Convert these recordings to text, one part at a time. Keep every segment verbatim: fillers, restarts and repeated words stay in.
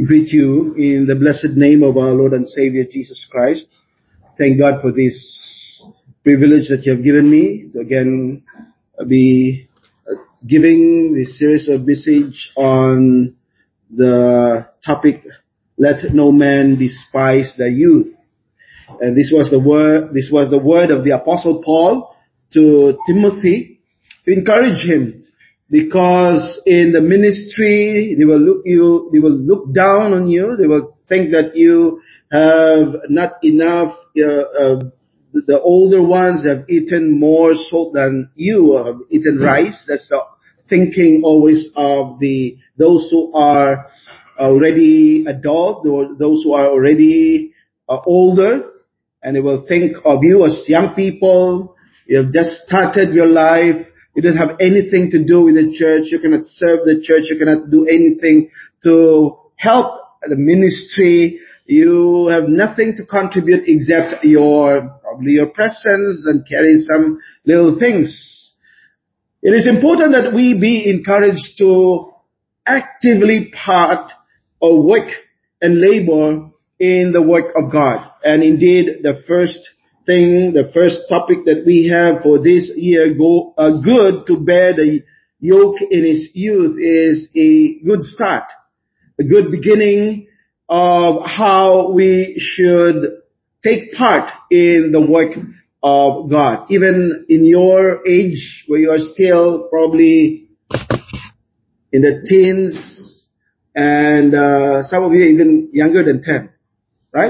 greet you in the blessed name of our Lord and Savior Jesus Christ. Thank God for this privilege that you have given me to again be giving this series of message on the topic, let no man despise the youth. And this was the word, this was the word of the Apostle Paul to Timothy to encourage him. Because in the ministry, they will look you, they will look down on you. They will think that you have not enough. Uh, uh, the older ones have eaten more salt than you have eaten rice. That's the thinking always of the those who are already adult, or those who are already uh, older, and they will think of you as young people. You have just started your life. You don't have anything to do with the church. You cannot serve the church. You cannot do anything to help the ministry. You have nothing to contribute except your, probably your presence and carry some little things. It is important that we be encouraged to actively part or work and labor in the work of God. And indeed, the first thing, the first topic that we have for this year, go uh, good to bear the yoke in his youth, is a good start, a good beginning of how we should take part in the work of God. Even in your age, where you are still probably in the teens, and uh, some of you are even younger than ten, right?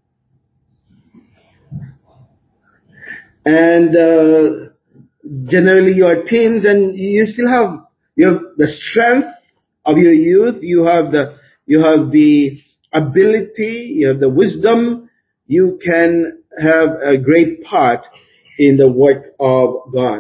And uh, generally you are teens, and you still have you have the strength of your youth. You have the you have the ability. You have the wisdom. You can have a great part in the work of God.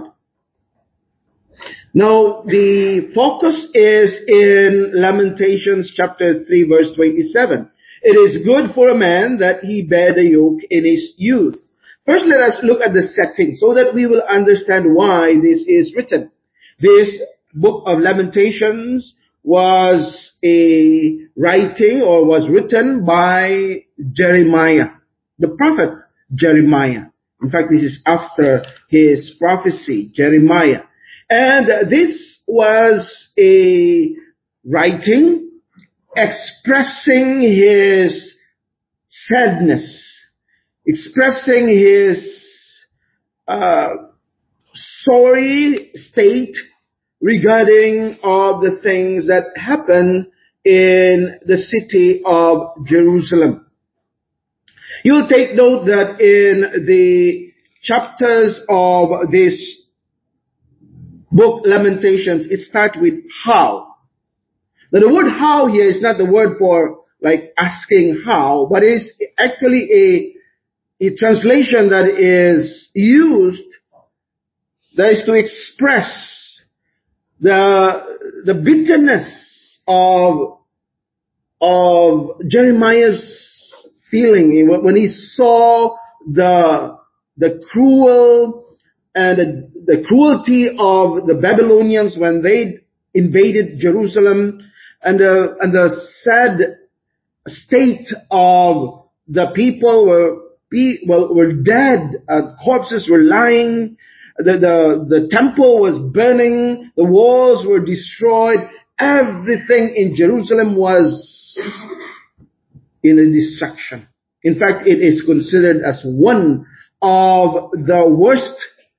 Now the focus is in Lamentations chapter three, verse twenty-seven. It is good for a man that he bear the yoke in his youth. First, let us look at the setting so that we will understand why this is written. This book of Lamentations was a writing or was written by Jeremiah, the prophet Jeremiah. In fact, this is after his prophecy, Jeremiah. And this was a writing expressing his sadness, expressing his uh, sorry state regarding all the things that happen in the city of Jerusalem. You'll take note that in the chapters of this book, Lamentations, it starts with how. Now the word how here is not the word for like asking how, but it is actually a A translation that is used, that is to express the, the bitterness of, of Jeremiah's feeling when he saw the, the cruel and the, the cruelty of the Babylonians when they invaded Jerusalem, and the, and the sad state of the people were Well, were dead. Uh, corpses were lying. The, the, the temple was burning. The walls were destroyed. Everything in Jerusalem was in a destruction. In fact, it is considered as one of the worst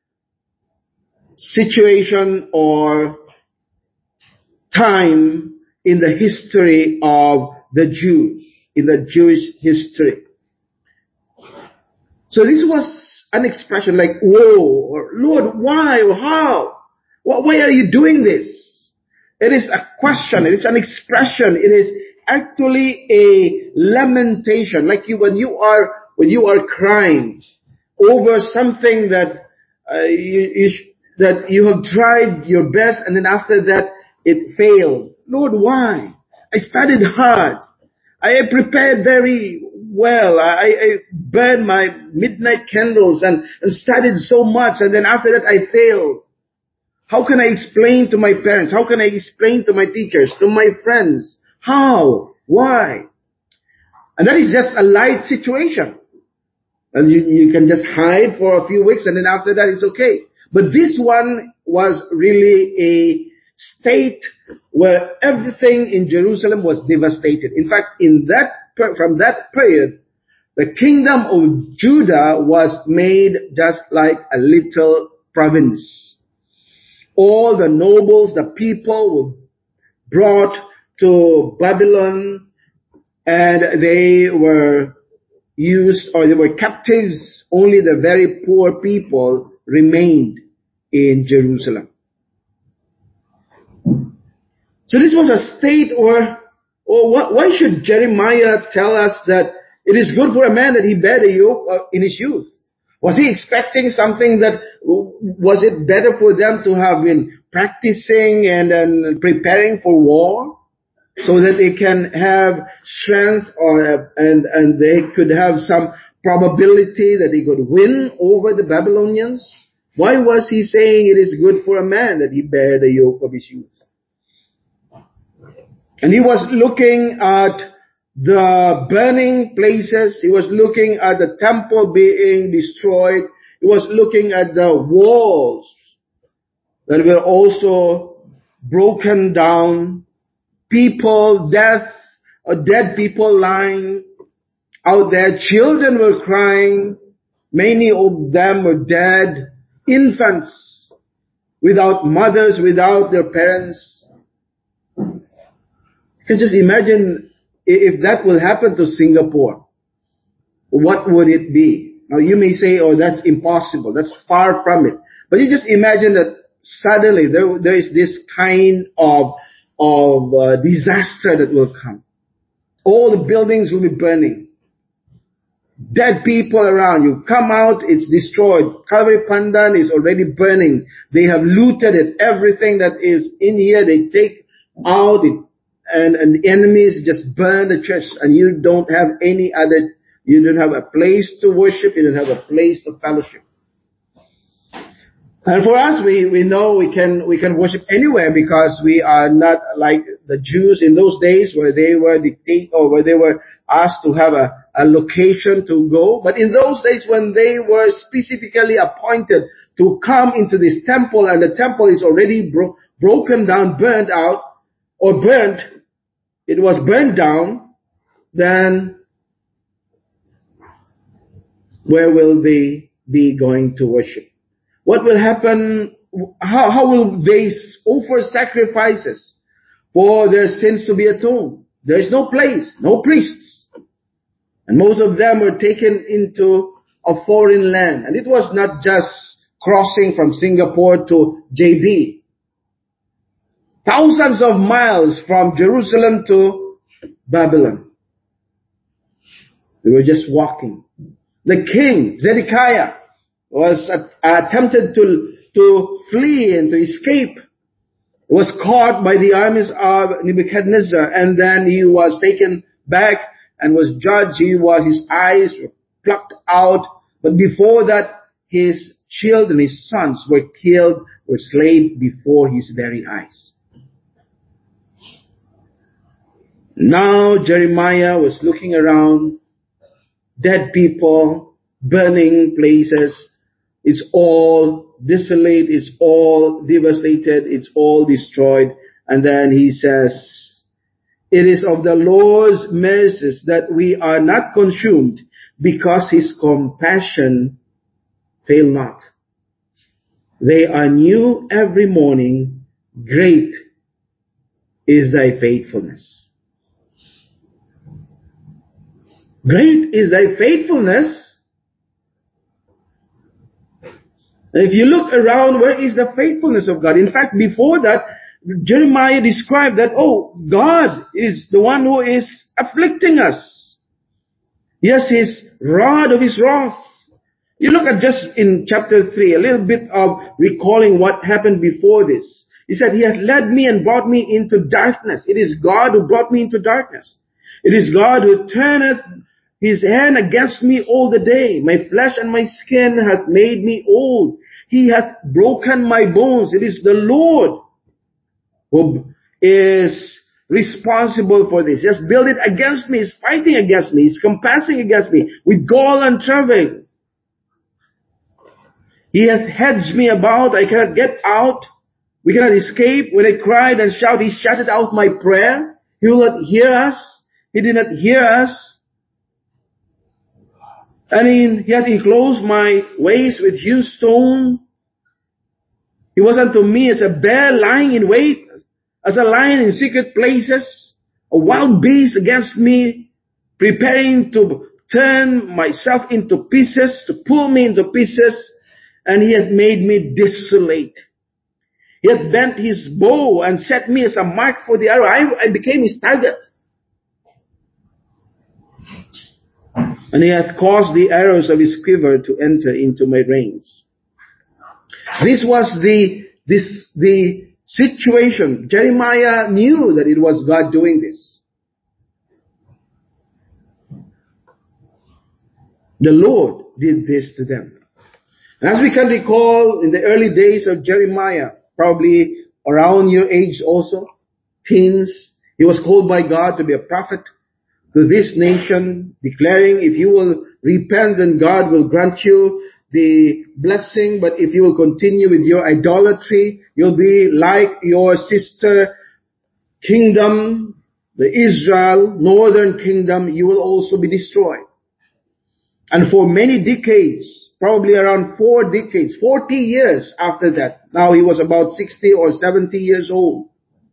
situation or time in the history of the Jews, in the Jewish history. So this was an expression like, whoa, or Lord, why, or how? Why are you doing this? It is a question. It is an expression. It is actually a lamentation. Like you, when you are, when you are crying over something that, uh, you, you, that you have tried your best, and then after that, it failed. Lord, why? I studied hard. I prepared very well. I, I burned my midnight candles and, and studied so much, and then after that I failed. How can I explain to my parents? How can I explain to my teachers, to my friends? How? Why? And that is just a light situation. And you, you can just hide for a few weeks and then after that it's okay. But this one was really a state where everything in Jerusalem was devastated. In fact, in that, from that period, the kingdom of Judah was made just like a little province. All the nobles, the people were brought to Babylon and they were used, or they were captives. Only the very poor people remained in Jerusalem. So this was a state where, or what, why should Jeremiah tell us that it is good for a man that he bear the yoke in his youth? Was he expecting something that, was it better for them to have been practicing and then preparing for war so that they can have strength or, and, and they could have some probability that they could win over the Babylonians? Why was he saying it is good for a man that he bear the yoke of his youth? And he was looking at the burning places. He was looking at the temple being destroyed. He was looking at the walls that were also broken down. People, death, or dead people lying out there. Children were crying. Many of them were dead. Infants without mothers, without their parents. You can just imagine if that will happen to Singapore. What would it be? Now you may say, oh, that's impossible. That's far from it. But you just imagine that suddenly there, there is this kind of, of uh, disaster that will come. All the buildings will be burning. Dead people around. You come out, it's destroyed. Kalvari Pandan is already burning. They have looted it. Everything that is in here, they take out it. And, and the enemies just burn the church, and you don't have any other, you don't have a place to worship, you don't have a place to fellowship. And for us, we, we know we can, we can worship anywhere because we are not like the Jews in those days where they were dictate, or where they were asked to have a, a location to go. But in those days when they were specifically appointed to come into this temple, and the temple is already bro- broken down, burned out, or burnt, it was burned down, then where will they be going to worship? What will happen? How, how will they offer sacrifices for their sins to be atoned? There is no place, no priests. And most of them were taken into a foreign land. And it was not just crossing from Singapore to J B. Thousands of miles from Jerusalem to Babylon. They were just walking. The king, Zedekiah, was uh, attempted to, to flee and to escape. He was caught by the armies of Nebuchadnezzar, and then he was taken back and was judged. He was, his eyes were plucked out. But before that, his children, his sons were killed, were slain before his very eyes. Now Jeremiah was looking around, dead people, burning places. It's all desolate, it's all devastated, it's all destroyed. And then he says, it is of the Lord's mercies that we are not consumed, because his compassion fail not. They are new every morning. Great is thy faithfulness. Great is thy faithfulness. And if you look around, where is the faithfulness of God? In fact, before that, Jeremiah described that, oh, God is the one who is afflicting us. Yes, his rod of his wrath. You look at just in chapter three, a little bit of recalling what happened before this. He said, he has led me and brought me into darkness. It is God who brought me into darkness. It is God who turneth his hand against me all the day. My flesh and my skin hath made me old. He hath broken my bones. It is the Lord who is responsible for this. He has built it against me. He's fighting against me. He's compassing against me with gall and travail. He hath hedged me about. I cannot get out. We cannot escape. When I cried and shouted, he shutted out my prayer. He will not hear us. He did not hear us. And he, he hath enclosed my ways with hewn stone. He was unto me as a bear lying in wait, as a lion in secret places, a wild beast against me, preparing to turn myself into pieces, to pull me into pieces, and he hath made me desolate. He hath bent his bow and set me as a mark for the arrow. I, I became his target. And he hath caused the arrows of his quiver to enter into my reins. This was the, this, the situation. Jeremiah knew that it was God doing this. The Lord did this to them. And as we can recall, in the early days of Jeremiah, probably around your age also, teens, he was called by God to be a prophet to this nation, declaring, if you will repent, then God will grant you the blessing. But if you will continue with your idolatry, you'll be like your sister kingdom, the Israel, northern kingdom, you will also be destroyed. And for many decades, probably around four decades, forty years after that, now he was about sixty or seventy years old,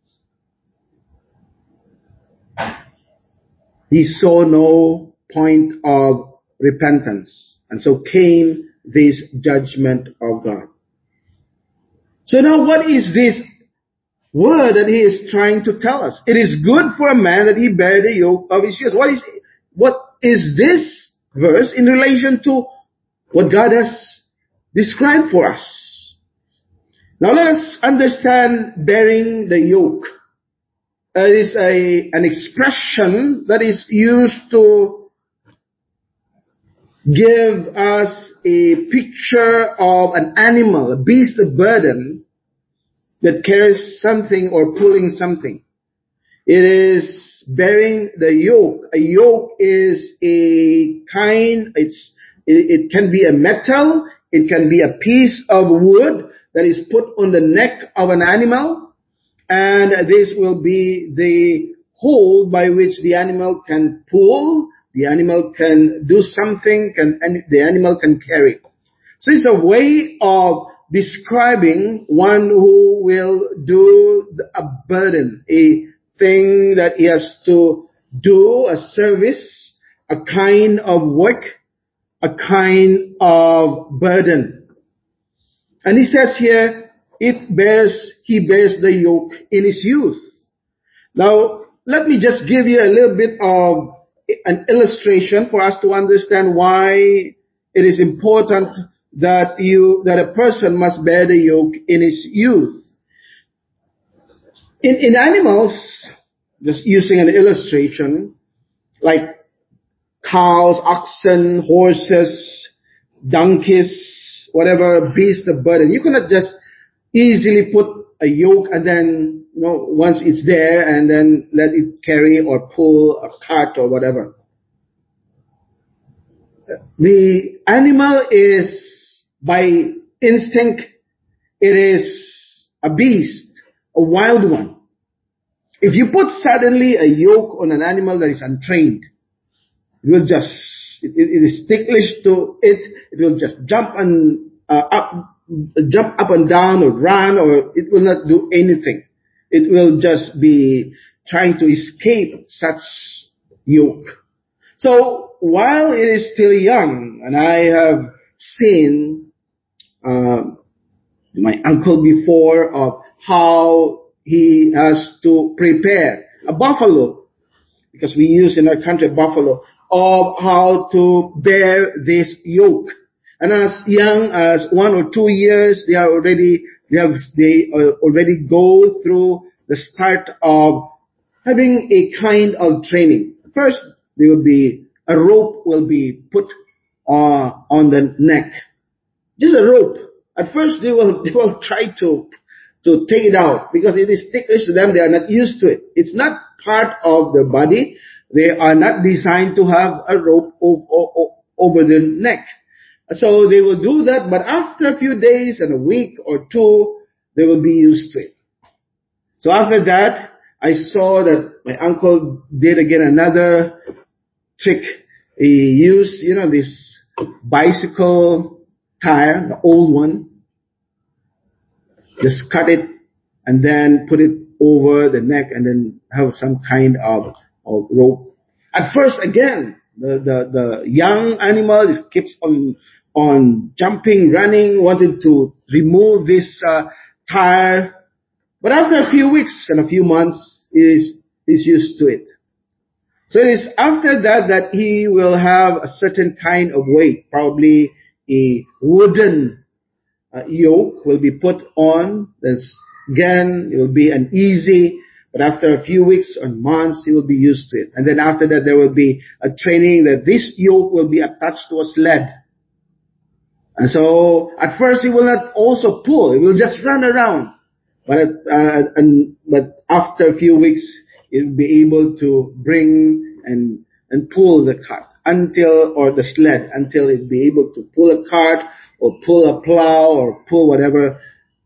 he saw no point of repentance. And so came this judgment of God. So now what is this word that he is trying to tell us? It is good for a man that he bear the yoke of his youth. What is, what is this verse in relation to what God has described for us? Now let us understand bearing the yoke. It is a, an expression that is used to give us a picture of an animal, a beast of burden that carries something or pulling something. It is bearing the yoke. A yoke is a kind, it's, it, it can be a metal, it can be a piece of wood that is put on the neck of an animal, and this will be the hold by which the animal can pull, the animal can do something, can, and the animal can carry. So it's a way of describing one who will do a burden, a thing that he has to do, a service, a kind of work, a kind of burden. And he says here, it bears, he bears the yoke in his youth. Now, let me just give you a little bit of an illustration for us to understand why it is important that you, that a person must bear the yoke in his youth. In, in animals, just using an illustration, like cows, oxen, horses, donkeys, whatever beast of burden, you cannot just easily put a yoke and then, you know, once it's there and then let it carry or pull a cart or whatever. The animal is, by instinct, it is a beast, a wild one. If you put suddenly a yoke on an animal that is untrained, it will just, it, it is ticklish to it, it will just jump and uh, up, jump up and down or run, or it will not do anything. It will just be trying to escape such yoke. So while it is still young, and I have seen uh, my uncle before of how he has to prepare a buffalo, because we use in our country buffalo, of how to bear this yoke. And as young as one or two years, they are already, they have, they already go through the start of having a kind of training. First, there will be, a rope will be put uh, on the neck. Just a rope. At first, they will, they will try to to take it out because it is ticklish to them. They are not used to it. It's not part of their body. They are not designed to have a rope over their neck. So they will do that, but after a few days and a week or two, they will be used to it. So after that, I saw that my uncle did again another trick. He used, you know, this bicycle tire, the old one. Just cut it and then put it over the neck and then have some kind of, of rope. At first, again, the, the, the young animal is, keeps on, on jumping, running, wanted to remove this uh, tire. But after a few weeks and a few months, he is, is used to it. So it is after that that he will have a certain kind of weight, probably a wooden uh, yoke will be put on. There's, again, it will be an easy, but after a few weeks or months, he will be used to it. And then after that, there will be a training that this yoke will be attached to a sled. And so at first, he will not also pull. He will just run around. But uh, and but after a few weeks, he'll be able to bring and and pull the cart until or the sled until he'll be able to pull a cart or pull a plow or pull whatever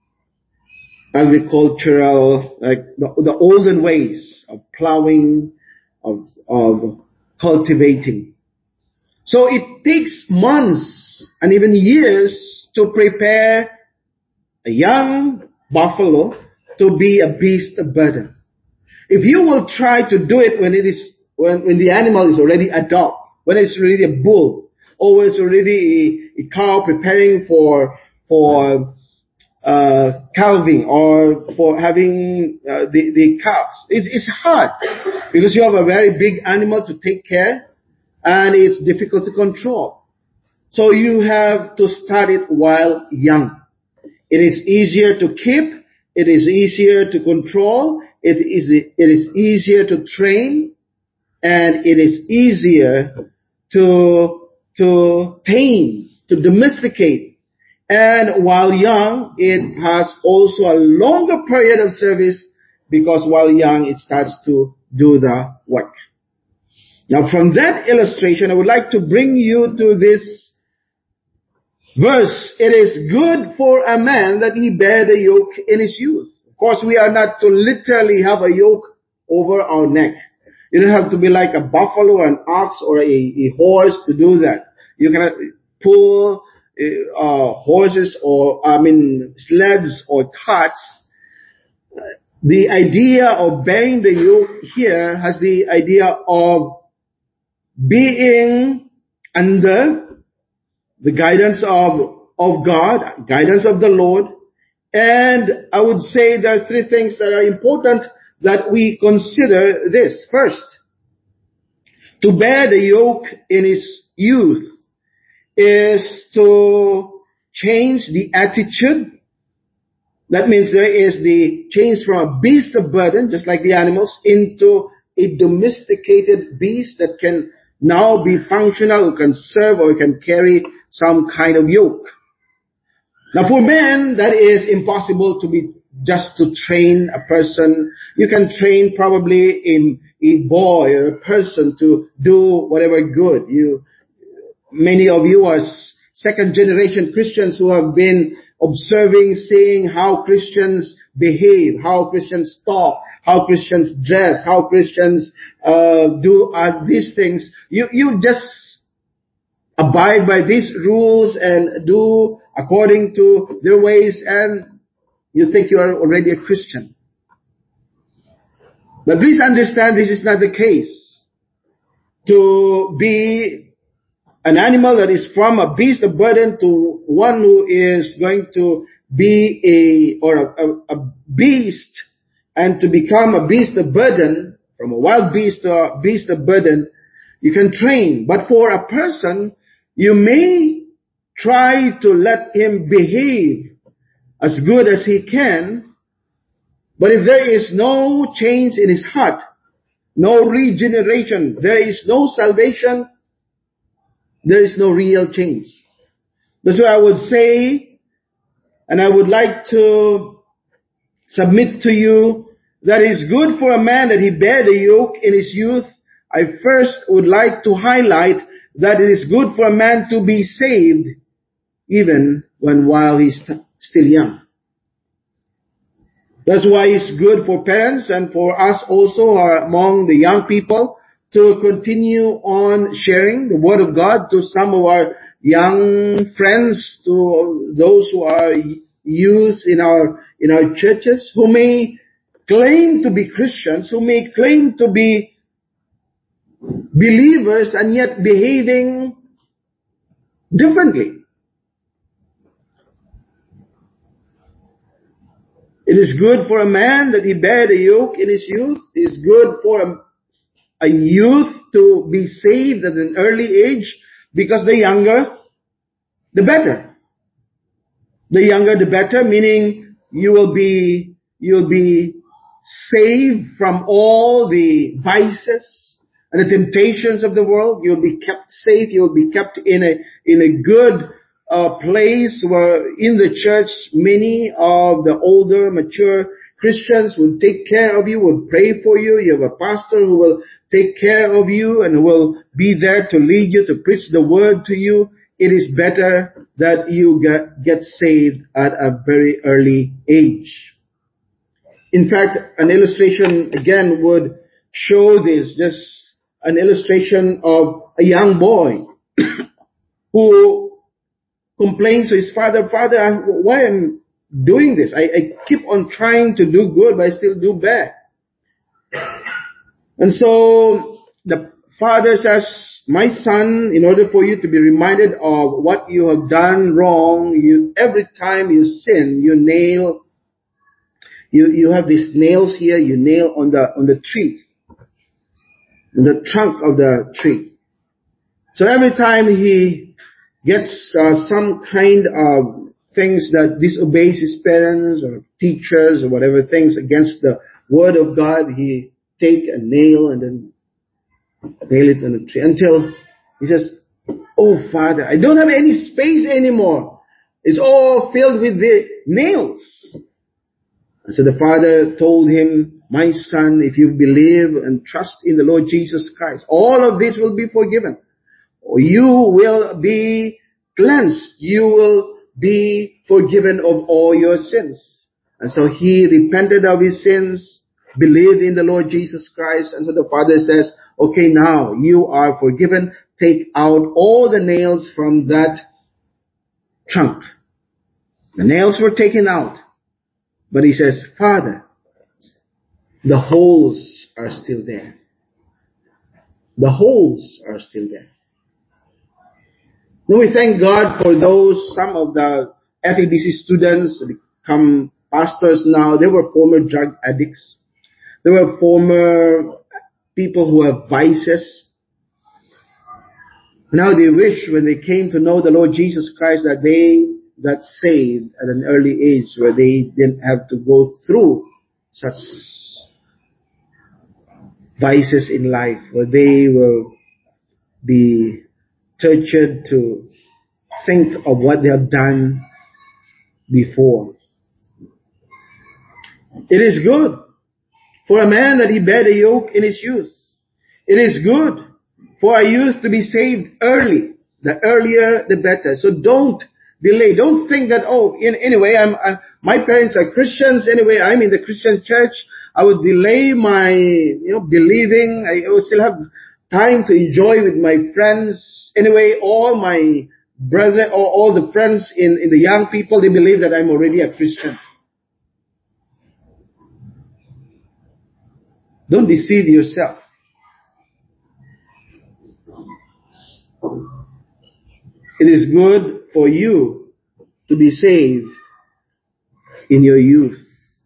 agricultural, like the, the olden ways of plowing, of of cultivating. So it takes months and even years to prepare a young buffalo to be a beast of burden. If you will try to do it when it is when, when the animal is already a dog, when it's already a bull, or it's already a, a cow preparing for for uh, calving or for having uh, the the calves, it's it's hard because you have a very big animal to take care, and it's difficult to control. So you have to start it while young. It is easier to keep. It is easier to control. It is, it is easier to train. And it is easier to, to tame, to domesticate. And while young, it has also a longer period of service because while young, it starts to do the work. Now from that illustration, I would like to bring you to this verse. It is good for a man that he bear the yoke in his youth. Of course, we are not to literally have a yoke over our neck. You don't have to be like a buffalo, an ox, or a, a horse to do that. You cannot pull uh, horses or, I mean, sleds or carts. The idea of bearing the yoke here has the idea of being under the guidance of, of God, guidance of the Lord. And I would say there are three things that are important that we consider this. First, to bear the yoke in his youth is to change the attitude. That means there is the change from a beast of burden, just like the animals, into a domesticated beast that can now be functional, who can serve or can carry some kind of yoke. Now for men, that is impossible to be just to train a person. You can train probably in a boy or a person to do whatever good. You, many of you are second generation Christians who have been observing, seeing how Christians behave, how Christians talk, how Christians dress, how Christians uh, do uh, these things. You, you just abide by these rules and do according to their ways, and you think you are already a Christian. But please understand, this is not the case. To be an animal that is from a beast of burden to one who is going to be a, or a, a, a beast, and to become a beast of burden, from a wild beast to a beast of burden, you can train. But for a person, you may try to let him behave as good as he can, but if there is no change in his heart, no regeneration, there is no salvation, there is no real change. That's why I would say, and I would like to submit to you that it is good for a man that he bear the yoke in his youth, I first would like to highlight that it is good for a man to be saved even when while he's still young. That's why it's good for parents and for us also are among the young people to continue on sharing the Word of God to some of our young friends, to those who are youth in our in our churches, who may claim to be Christians, who may claim to be believers and yet behaving differently. It is good for a man that he bear the yoke in his youth. It is good for a, a youth to be saved at an early age, because the younger, the better. The younger, the better, meaning you will be, you will be saved from all the vices and the temptations of the world. You'll be kept safe. You'll be kept in a, in a good uh, place where in the church many of the older, mature Christians will take care of you, will pray for you. You have a pastor who will take care of you and who will be there to lead you, to preach the word to you. It is better that you get, get saved at a very early age. In fact, an illustration again would show this, just an illustration of a young boy who complains to his father, Father, why am I doing this? I, I keep on trying to do good, but I still do bad. And so the father says, my son, in order for you to be reminded of what you have done wrong, you every time you sin, you nail, you, you have these nails here, you nail on the on the tree, on the trunk of the tree. So every time he gets uh, some kind of things that disobeys his parents or teachers or whatever things against the word of God, he take a nail and then nail it on the tree until he says, oh Father, I don't have any space anymore. It's all filled with the nails. And so the father told him, my son, if you believe and trust in the Lord Jesus Christ, all of this will be forgiven. You will be cleansed. You will be forgiven of all your sins. And so he repented of his sins, believed in the Lord Jesus Christ. And so the father says, okay, now you are forgiven. Take out all the nails from that trunk. The nails were taken out. But he says, Father, the holes are still there. The holes are still there. Now we thank God for those, some of the F E B C students become pastors now. They were former drug addicts. They were former people who have vices. Now they wish when they came to know the Lord Jesus Christ that they got saved at an early age where they didn't have to go through such vices in life, where they will be tortured to think of what they have done before. It is good for a man that he bear the yoke in his youth. It is good for a youth to be saved early. The earlier, the better. So don't delay. Don't think that, oh, in, anyway, I'm, I, my parents are Christians. Anyway, I'm in the Christian church. I will delay my, you know, believing. I will still have time to enjoy with my friends. Anyway, all my brethren, or all the friends in, in the young people, they believe that I'm already a Christian. Don't deceive yourself. It is good for you to be saved in your youth.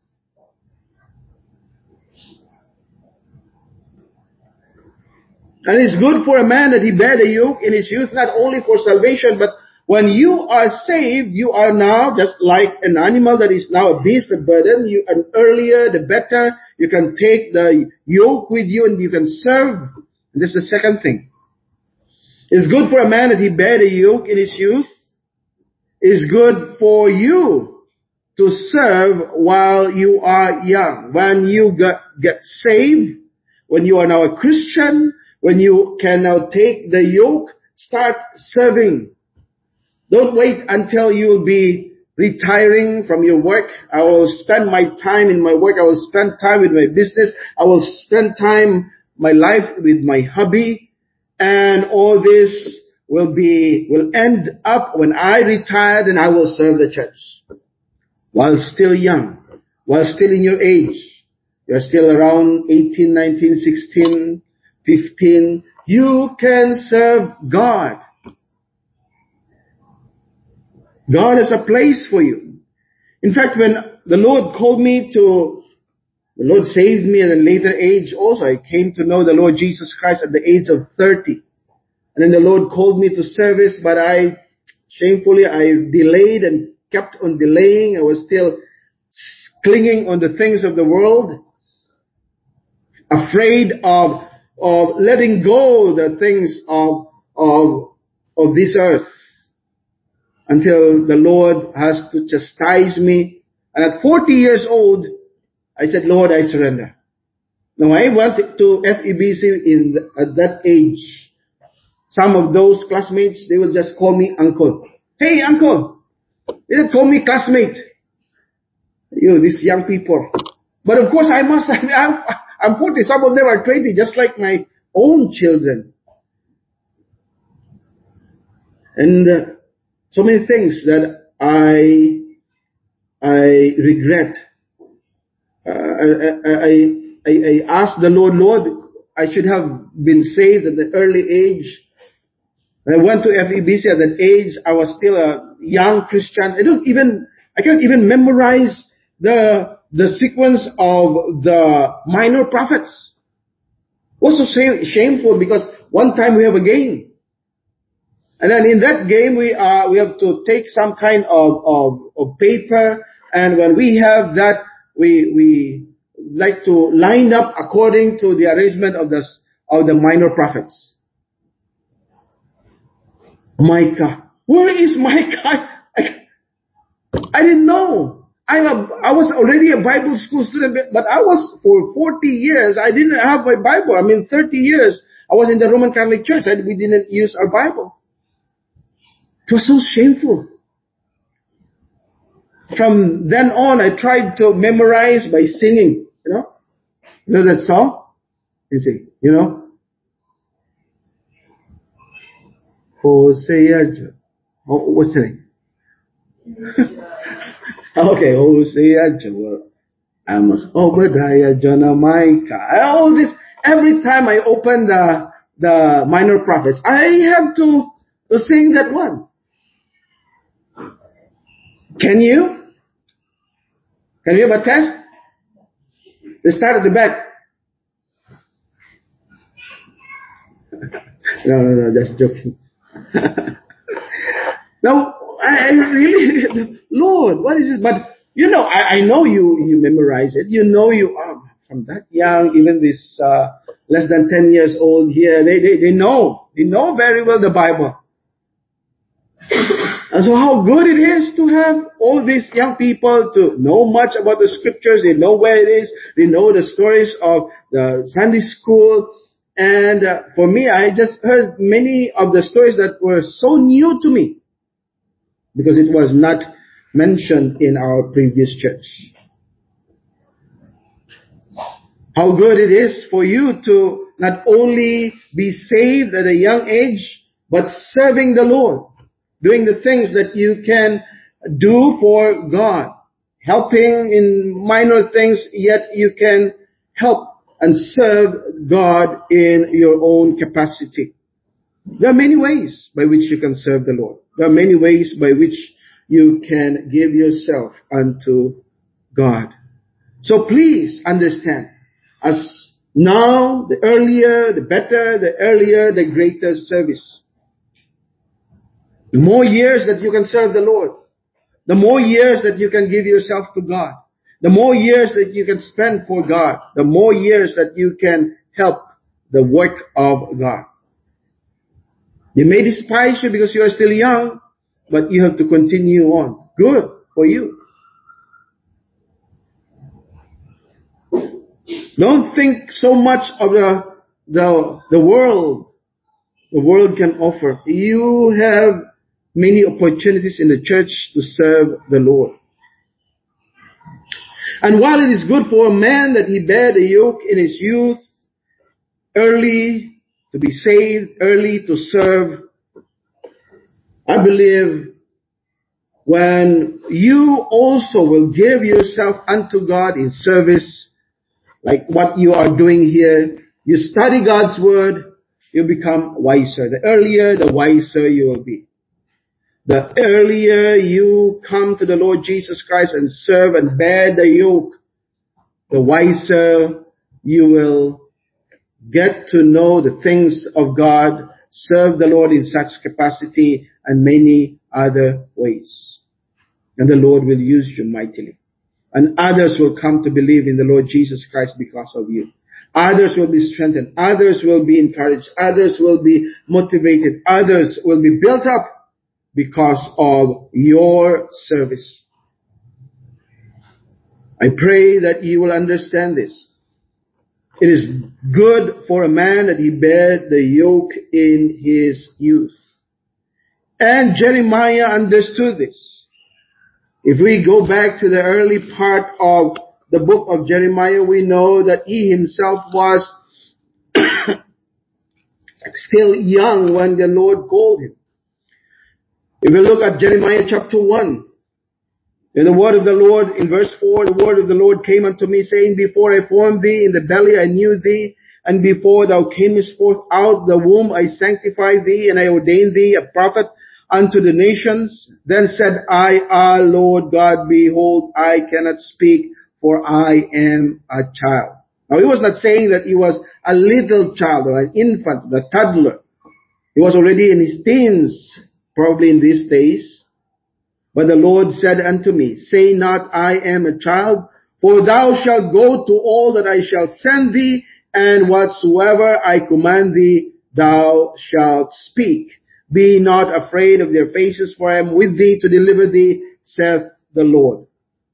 And it's good for a man that he bear the yoke in his youth, not only for salvation, but when you are saved, you are now just like an animal that is now a beast of burden. You, and earlier, the better. You can take the yoke with you and you can serve. And this is the second thing. It's good for a man that he bear the yoke in his youth. It's good for you to serve while you are young. When you get, get saved, when you are now a Christian, when you can now take the yoke, start serving. Don't wait until you will be retiring from your work. I will spend my time in my work. I will spend time with my business. I will spend time, my life with my hobby. And all this will be, will end up when I retire, and I will serve the church. While still young, while still in your age, you're still around eighteen, nineteen, sixteen, fifteen, you can serve God. God has a place for you. In fact, when the Lord called me to, the Lord saved me at a later age also. I came to know the Lord Jesus Christ at the age of thirty. And then the Lord called me to service, but I, shamefully, I delayed and kept on delaying. I was still clinging on the things of the world, afraid of, of letting go the things of, of, of this earth, until the Lord has to chastise me. And at forty years old, I said, Lord, I surrender. Now I went to F E B C in the, at that age. Some of those classmates, they will just call me uncle. Hey, uncle. They don't call me classmate. You know, these young people. But of course, I must, I'm, I'm forty. Some of them are twenty, just like my own children. And uh, so many things that I, I regret. Uh, I, I, I, I asked the Lord, Lord, I should have been saved at the early age. When I went to F E B C at that age, I was still a young Christian. I don't even, I can't even memorize the, the sequence of the minor prophets. It was so shameful because one time we have a game. And then in that game, we are, we have to take some kind of, of, of paper. And when we have that, we, we like to line up according to the arrangement of the, of the minor prophets. Micah. Where is Micah? I, I didn't know. I'm a, I was already a Bible school student, but I was, for forty years, I didn't have my Bible. I mean, thirty years, I was in the Roman Catholic Church, and we didn't use our Bible. It was so shameful. From then on, I tried to memorize by singing, you know. You know that song? You see, you know. Hosea, oh, what's the name? Okay, Hosea, Joel, Amos, Obadiah, Jonah, Micah. All this, every time I open the, the minor prophets, I have to, to sing that one. Can you? Can you have a test? Let's start at the back. No, no, no, just joking. Now, I, I really, Lord, what is it? But, you know, I, I know you, you memorize it. You know you are from that young, even this, uh, less than ten years old here, they, they, they know, they know very well the Bible. And so how good it is to have all these young people to know much about the scriptures. They know where it is. They know the stories of the Sunday school. And uh, for me, I just heard many of the stories that were so new to me, because it was not mentioned in our previous church. How good it is for you to not only be saved at a young age, but serving the Lord, doing the things that you can do for God, helping in minor things, yet you can help and serve God in your own capacity. There are many ways by which you can serve the Lord. There are many ways by which you can give yourself unto God. So please understand, as now, the earlier, the better, the earlier, the greater service. The more years that you can serve the Lord, the more years that you can give yourself to God, the more years that you can spend for God, the more years that you can help the work of God. They may despise you because you are still young, but you have to continue on. Good for you. Don't think so much of the, the, the world. The world can offer. You have many opportunities in the church to serve the Lord. And while it is good for a man that he bear the yoke in his youth, early to be saved, early to serve, I believe when you also will give yourself unto God in service, like what you are doing here, you study God's word, you become wiser. The earlier, the wiser you will be. The earlier you come to the Lord Jesus Christ and serve and bear the yoke, the wiser you will get to know the things of God, serve the Lord in such capacity and many other ways. And the Lord will use you mightily. And others will come to believe in the Lord Jesus Christ because of you. Others will be strengthened. Others will be encouraged. Others will be motivated. Others will be built up because of your service. I pray that you will understand this. It is good for a man that he bear the yoke in his youth. And Jeremiah understood this. If we go back to the early part of the book of Jeremiah, we know that he himself was still young when the Lord called him. If we look at Jeremiah chapter one, then the word of the Lord, in verse four, the word of the Lord came unto me, saying, Before I formed thee in the belly I knew thee, and before thou camest forth out the womb I sanctified thee, and I ordained thee a prophet unto the nations. Then said I, Ah, Lord God, behold, I cannot speak, for I am a child. Now he was not saying that he was a little child or an infant, a toddler. He was already in his teens, probably in these days. But the Lord said unto me, Say not, I am a child, for thou shalt go to all that I shall send thee, and whatsoever I command thee, thou shalt speak. Be not afraid of their faces, for I am with thee to deliver thee, saith the Lord.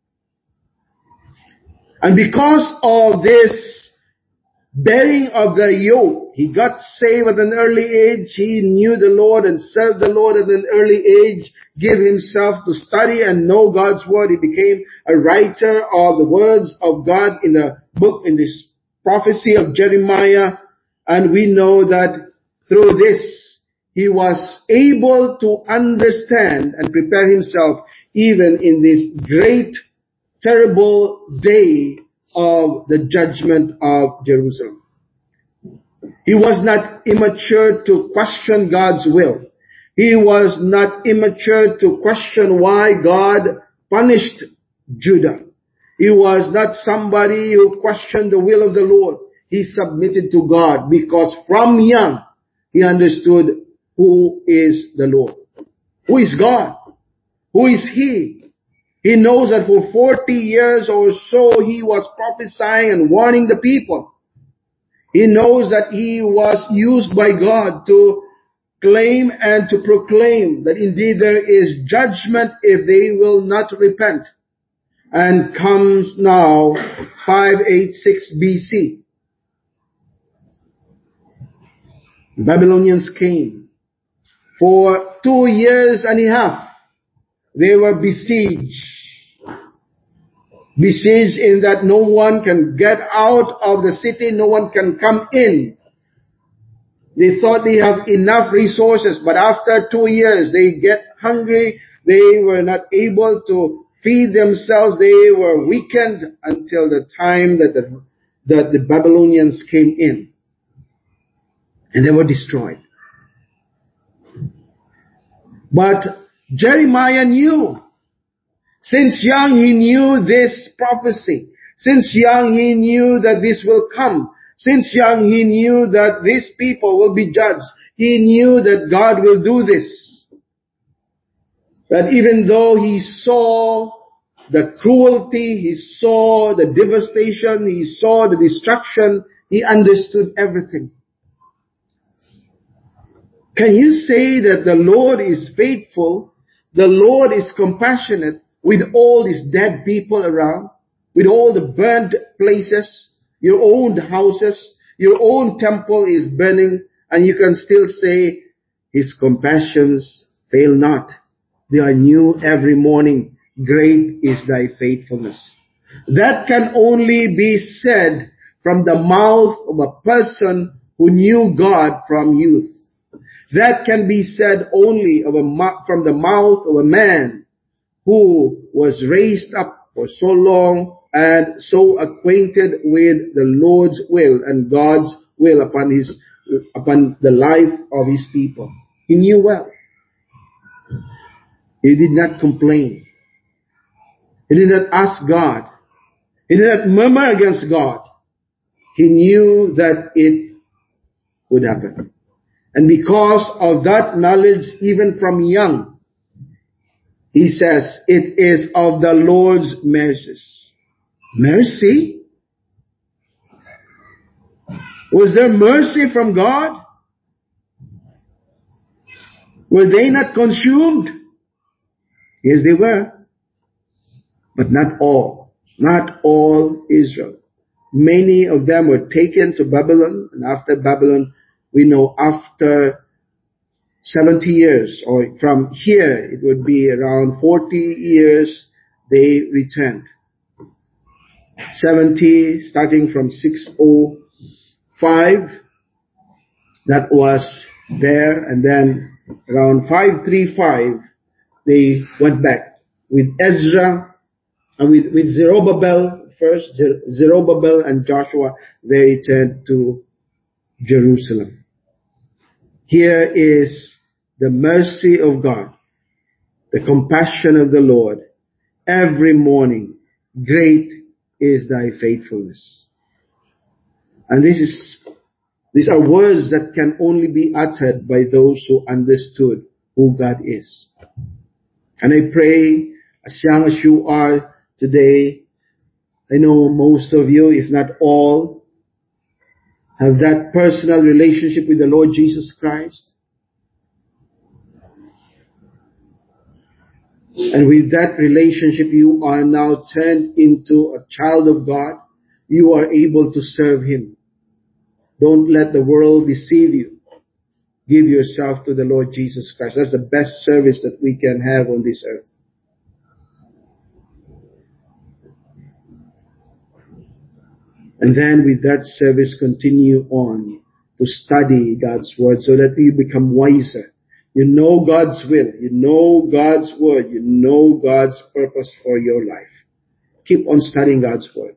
And because of this bearing of the yoke, he got saved at an early age. He knew the Lord and served the Lord at an early age. Give himself to study and know God's word. He became a writer of the words of God in the book, in this prophecy of Jeremiah. And we know that through this, he was able to understand and prepare himself even in this great, terrible day of the judgment of Jerusalem. He was not immature to question God's will. He was not immature to question why God punished Judah. He was not somebody who questioned the will of the Lord. He submitted to God because from young he understood who is the Lord. Who is God? Who is He? He knows that for forty years or so he was prophesying and warning the people. He knows that he was used by God to claim and to proclaim that indeed there is judgment if they will not repent. And comes now five eighty-six B C. The Babylonians came. For two years and a half, they were besieged. Besieged in that no one can get out of the city, no one can come in. They thought they have enough resources, but after two years they get hungry. They were not able to feed themselves. They were weakened until the time that the, that the Babylonians came in. And they were destroyed. But Jeremiah knew. Since young he knew this prophecy. Since young he knew that this will come. Since young he knew that these people will be judged. He knew that God will do this. That even though he saw the cruelty, he saw the devastation, he saw the destruction, he understood everything. Can you say that the Lord is faithful, the Lord is compassionate with all these dead people around, with all the burnt places, your own houses, your own temple is burning, and you can still say, His compassions fail not. They are new every morning. Great is thy faithfulness. That can only be said from the mouth of a person who knew God from youth. That can be said only of a, from the mouth of a man who was raised up for so long and so acquainted with the Lord's will and God's will upon his, upon the life of his people. He knew well. He did not complain. He did not ask God. He did not murmur against God. He knew that it would happen. And because of that knowledge, even from young, he says, it is of the Lord's mercies. Mercy? Was there mercy from God? Were they not consumed? Yes, they were. But not all. Not all Israel. Many of them were taken to Babylon, and after Babylon, we know after seventy years, or from here, it would be around forty years, they returned. seventy, starting from six oh five, that was there, and then around five thirty-five, they went back with Ezra, and with, with Zerubbabel, first Zerubbabel and Joshua, they returned to Jerusalem. Here is the mercy of God, the compassion of the Lord. Every morning, great is thy faithfulness. And this is, these are words that can only be uttered by those who understood who God is. And I pray, as young as you are today, I know most of you, if not all, have that personal relationship with the Lord Jesus Christ. And with that relationship, you are now turned into a child of God. You are able to serve Him. Don't let the world deceive you. Give yourself to the Lord Jesus Christ. That's the best service that we can have on this earth. And then with that service, continue on to study God's Word so that you become wiser. You know God's will. You know God's Word. You know God's purpose for your life. Keep on studying God's Word.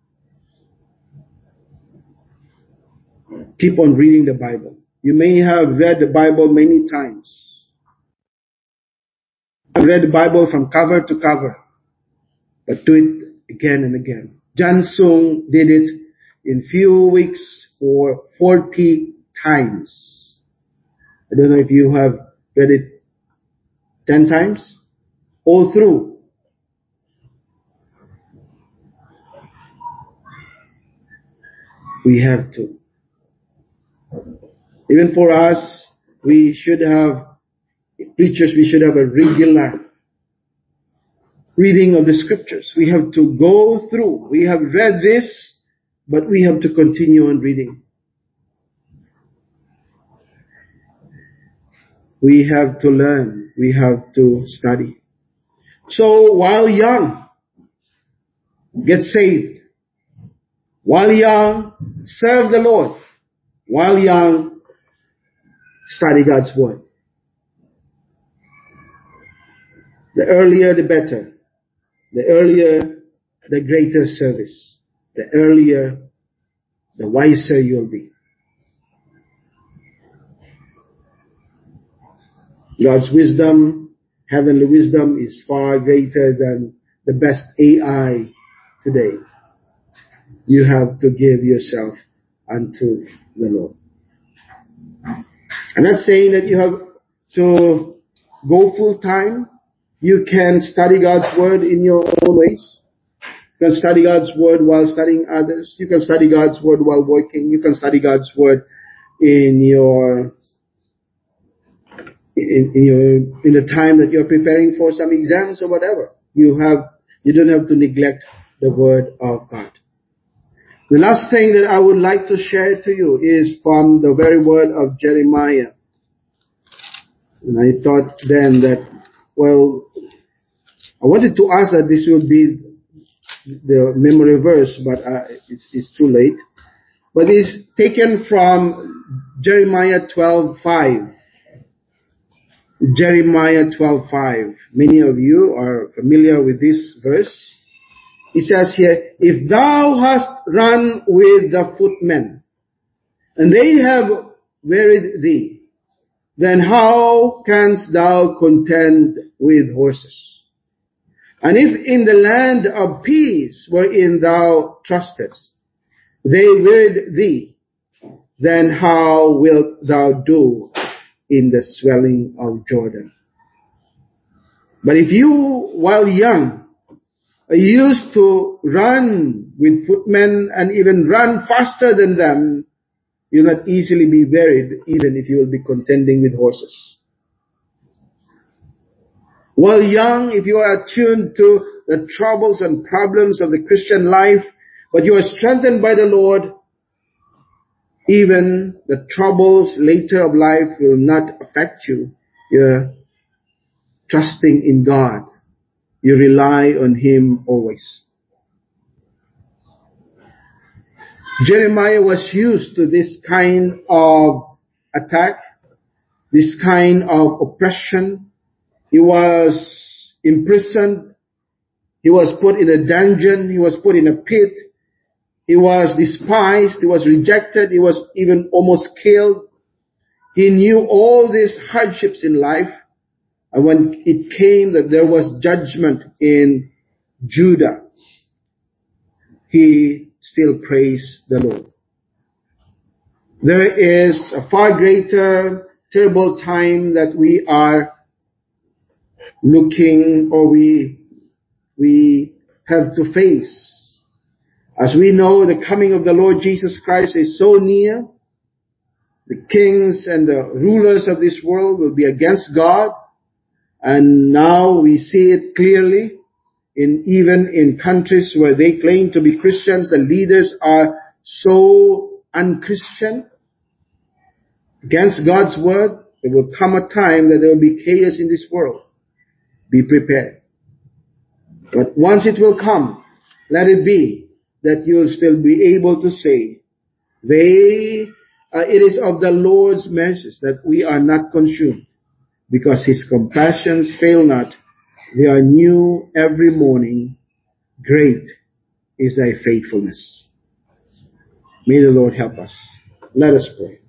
Keep on reading the Bible. You may have read the Bible many times. I've read the Bible from cover to cover. But do it again and again. Jan Sung did it in few weeks for forty times. I don't know if you have read it ten times. All through. We have to. Even for us, we should have, preachers, we should have a regular reading of the scriptures. We have to go through. We have read this, but we have to continue on reading. We have to learn. We have to study. So while young, get saved. While young, serve the Lord. While young, study God's Word. The earlier, the better. The earlier, the greater service. The earlier, the wiser you'll be. God's wisdom, heavenly wisdom, is far greater than the best A I today. You have to give yourself unto the Lord. I'm not saying that you have to go full time. You can study God's Word in your own ways. You can study God's Word while studying others. You can study God's Word while working. You can study God's Word in your in, in your in the time that you're preparing for some exams or whatever. You have you don't have to neglect the Word of God. The last thing that I would like to share to you is from the very word of Jeremiah. And I thought then that, well, I wanted to ask that this would be the memory verse, but uh, it's, it's too late. But it's taken from Jeremiah twelve five. Jeremiah twelve five. Many of you are familiar with this verse. It says here, if thou hast run with the footmen, and they have wearied thee, then how canst thou contend with horses? And if in the land of peace wherein thou trustest, they wearied thee, then how wilt thou do in the swelling of Jordan? But if you, while young, are used to run with footmen and even run faster than them, you'll not easily be wearied, even if you will be contending with horses. While young, if you are attuned to the troubles and problems of the Christian life, but you are strengthened by the Lord, even the troubles later of life will not affect you. You're trusting in God. You rely on Him always. Jeremiah was used to this kind of attack, this kind of oppression. He was imprisoned. He was put in a dungeon. He was put in a pit. He was despised. He was rejected. He was even almost killed. He knew all these hardships in life. And when it came that there was judgment in Judah, he still praised the Lord. There is a far greater terrible time that we are looking or we, we have to face. As we know, the coming of the Lord Jesus Christ is so near. The kings and the rulers of this world will be against God. And now we see it clearly. In, even in countries where they claim to be Christians, the leaders are so unchristian, against God's word. There will come a time that there will be chaos in this world. Be prepared. But once it will come, let it be that you'll still be able to say, they, uh, it is of the Lord's mercies that we are not consumed, because His compassions fail not. They are new every morning. Great is thy faithfulness. May the Lord help us. Let us pray.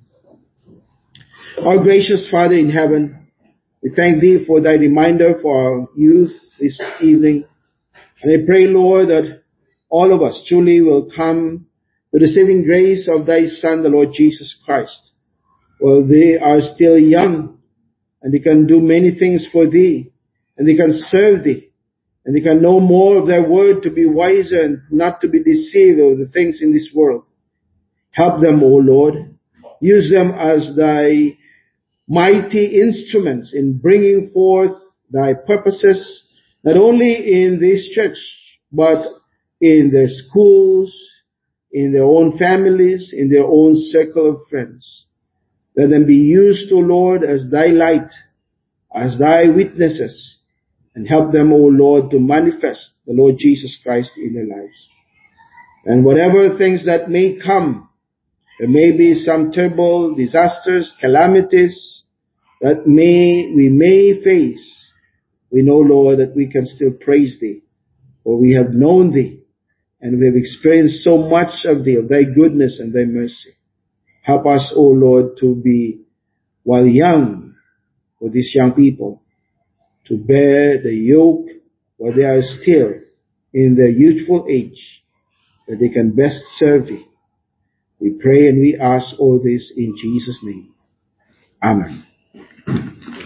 Our gracious Father in heaven, we thank Thee for Thy reminder for our youth this evening. And I pray, Lord, that all of us truly will come to the saving grace of Thy Son, the Lord Jesus Christ. While they are still young, and they can do many things for Thee, and they can serve Thee, and they can know more of Thy word to be wiser and not to be deceived of the things in this world. Help them, O Lord. Use them as Thy mighty instruments in bringing forth Thy purposes, not only in this church, but in their schools, in their own families, in their own circle of friends. Let them be used, O Lord, as Thy light, as Thy witnesses, and help them, O Lord, to manifest the Lord Jesus Christ in their lives. And whatever things that may come, there may be some terrible disasters, calamities that may we may face. We know, Lord, that we can still praise Thee, for we have known Thee, and we have experienced so much of Thee, of Thy goodness and Thy mercy. Help us, O Lord, to be, while young, for these young people, to bear the yoke while they are still in their youthful age, that they can best serve Thee. We pray and we ask all this in Jesus' name. Amen.